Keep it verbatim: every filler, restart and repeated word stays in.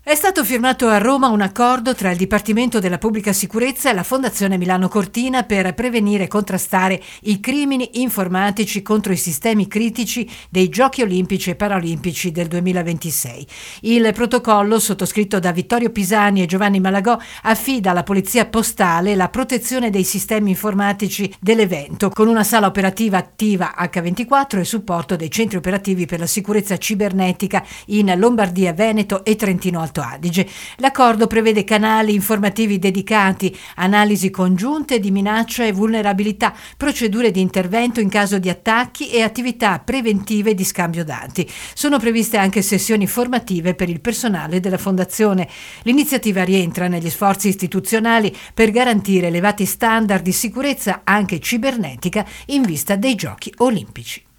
È stato firmato a Roma un accordo tra il Dipartimento della Pubblica Sicurezza e la Fondazione Milano Cortina per prevenire e contrastare i crimini informatici contro i sistemi critici dei Giochi Olimpici e Paralimpici del duemilaventisei. Il protocollo, sottoscritto da Vittorio Pisani e Giovanni Malagò, affida alla Polizia Postale la protezione dei sistemi informatici dell'evento, con una sala operativa attiva acca ventiquattro e supporto dei centri operativi per la sicurezza cibernetica in Lombardia, Veneto e Trentino Alto Adige. L'accordo prevede canali informativi dedicati, analisi congiunte di minaccia e vulnerabilità, procedure di intervento in caso di attacchi e attività preventive di scambio dati. Sono previste anche sessioni formative per il personale della Fondazione. L'iniziativa rientra negli sforzi istituzionali per garantire elevati standard di sicurezza anche cibernetica in vista dei Giochi Olimpici.